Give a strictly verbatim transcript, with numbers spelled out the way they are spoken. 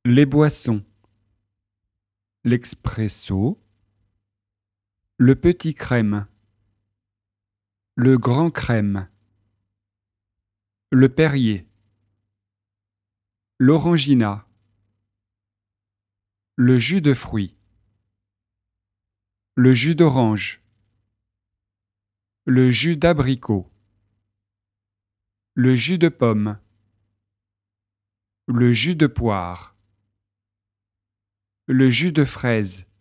Les boissons. L'expresso, le petit crème, le grand crème, le Perrier, l'orangina, le jus de fruits, le jus d'orange, le jus d'abricot, le jus de pomme, le jus de poire, le jus de fraise,